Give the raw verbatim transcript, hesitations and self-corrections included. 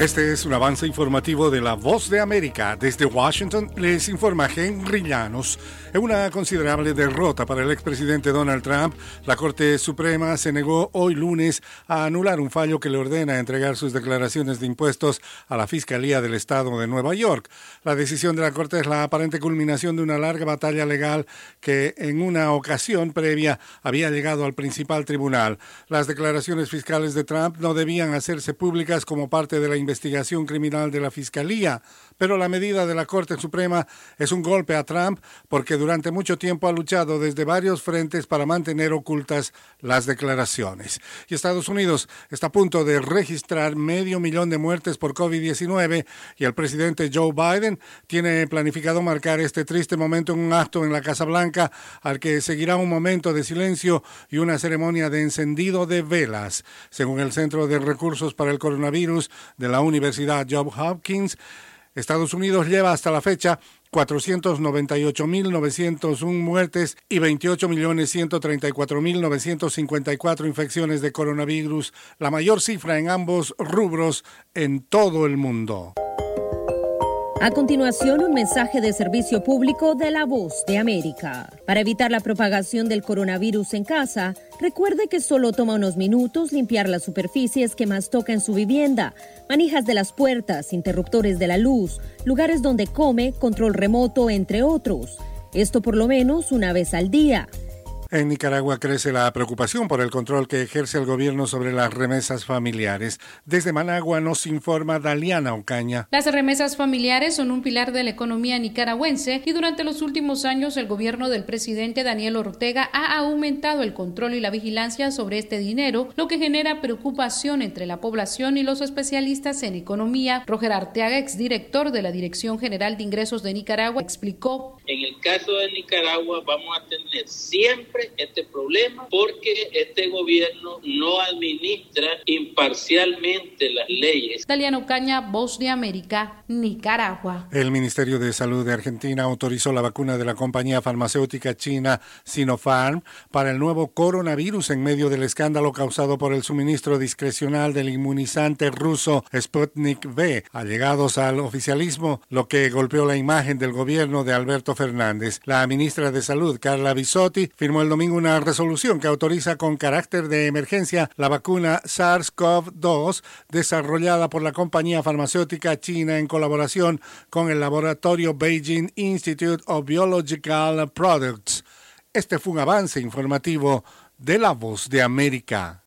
Este es un avance informativo de La Voz de América. Desde Washington les informa Henry Llanos. En una considerable derrota para el expresidente Donald Trump, la Corte Suprema se negó hoy lunes a anular un fallo que le ordena entregar sus declaraciones de impuestos a la Fiscalía del Estado de Nueva York. La decisión de la Corte es la aparente culminación de una larga batalla legal que en una ocasión previa había llegado al principal tribunal. Las declaraciones fiscales de Trump no debían hacerse públicas como parte de la investigación criminal de la Fiscalía, pero la medida de la Corte Suprema es un golpe a Trump porque durante mucho tiempo ha luchado desde varios frentes para mantener ocultas las declaraciones. Y Estados Unidos está a punto de registrar medio millón de muertes por COVID diecinueve y el presidente Joe Biden tiene planificado marcar este triste momento en un acto en la Casa Blanca al que seguirá un momento de silencio y una ceremonia de encendido de velas. Según el Centro de Recursos para el Coronavirus de la Universidad Johns Hopkins, Estados Unidos lleva hasta la fecha cuatrocientos noventa y ocho mil novecientos uno muertes y veintiocho millones ciento treinta y cuatro mil novecientos cincuenta y cuatro infecciones de coronavirus, la mayor cifra en ambos rubros en todo el mundo. A continuación, un mensaje de servicio público de La Voz de América. Para evitar la propagación del coronavirus en casa, recuerde que solo toma unos minutos limpiar las superficies que más toca en su vivienda, manijas de las puertas, interruptores de la luz, lugares donde come, control remoto, entre otros. Esto por lo menos una vez al día. En Nicaragua crece la preocupación por el control que ejerce el gobierno sobre las remesas familiares. Desde Managua nos informa Daliana Ocaña. Las remesas familiares son un pilar de la economía nicaragüense y durante los últimos años el gobierno del presidente Daniel Ortega ha aumentado el control y la vigilancia sobre este dinero, lo que genera preocupación entre la población y los especialistas en economía. Roger Arteaga, exdirector de la Dirección General de Ingresos de Nicaragua, explicó. En el caso de Nicaragua vamos a tener siempre este problema porque este gobierno no administra imparcialmente las leyes. Daliana Ocaña, Voz de América, Nicaragua. El Ministerio de Salud de Argentina autorizó la vacuna de la compañía farmacéutica china Sinopharm para el nuevo coronavirus en medio del escándalo causado por el suministro discrecional del inmunizante ruso Sputnik V, allegados al oficialismo, lo que golpeó la imagen del gobierno de Alberto Fernández. La ministra de Salud, Carla Bisotti, firmó el domingo una resolución que autoriza con carácter de emergencia la vacuna SARS-CoV dos desarrollada por la compañía farmacéutica china en colaboración con el laboratorio Beijing Institute of Biological Products. Este fue un avance informativo de La Voz de América.